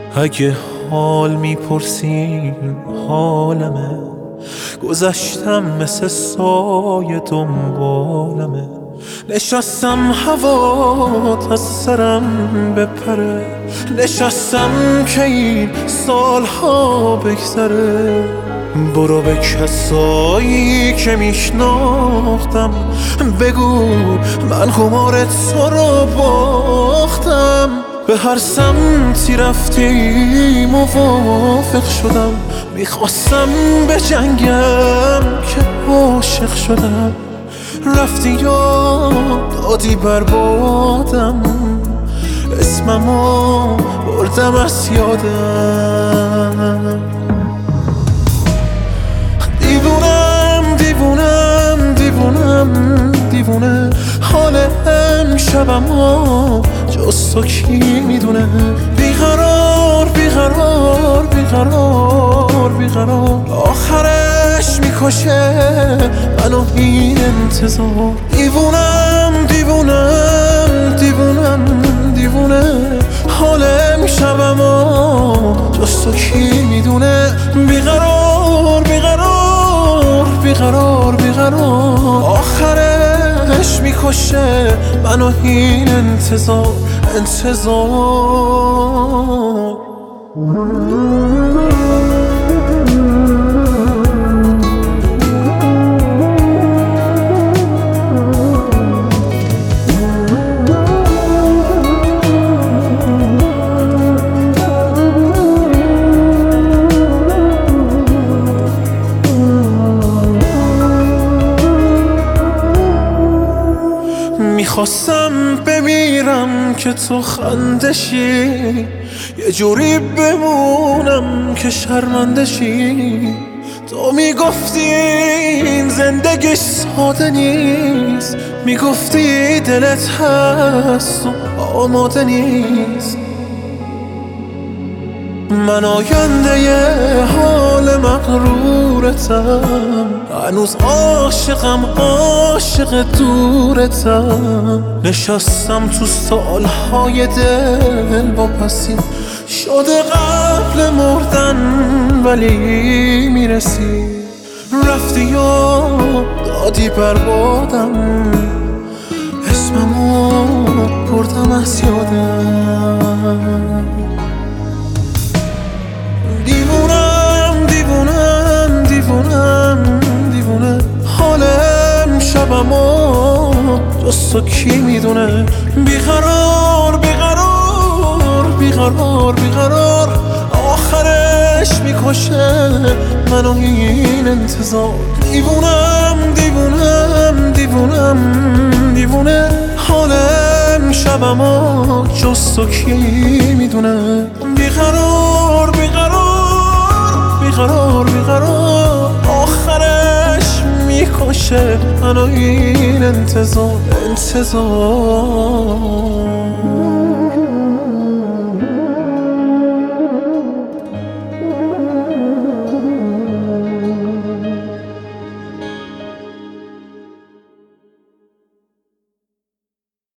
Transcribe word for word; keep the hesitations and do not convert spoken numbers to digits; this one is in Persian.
اگه حال میپرسین حالمه، گذشتم مثل سایه دنبالمه. نشستم هوات از سرم بپره، نشستم که این سالها بگذره. برو به کسایی که میشناختم بگو من قمار تو رو باختم. به هر سمتی رفتی موافق شدم، میخواستم به جنگم که عاشق شدم. رفتی یا دادی بربادم، اسممو بردم از یادم. دیوونم دیوونم دیوونم دیوونه، حال امشبمو جز تو کی میدونه. بیقرار بیقرار بیقرار بیقرار، آخرش میکشه منو این انتظار. دیوونم دیوونم دیوونم دیوونه، حال امشبمو جز تو کی میدونه. بیقرار بیقرار بیقرار بیقرار، آخرش میکشه منو این انتظار انتظار. میخواستم بمیرم که تو خندشی، یه جوری بمونم که شرمندشی. تو میگفتی این زندگی ساده نیست، میگفتی دلت هست و آماده نیست. من آینده یه حال مغرورتم، هنوز عاشقم عاشق دورتم. نشستم تو سالهای دل واپسی، شده قبل مردن ولی میرسی. رفتی یا دادی بربادم، اسممو بردم از یادم. دیوونم دیوونم دیوونم دیوونه، حال امشبمو جز تو کی میدونه. بیقرار بیقرار بیقرار بیقرار، آخرش میکشه منو این انتظار. دیوونم دیوونم دیوونم دیوونه، حال امشبمو جز تو کی میدونه. بیقرار بیقرار بیقرار بیقرار، آخرش میکشه منو این انتظار انتظار.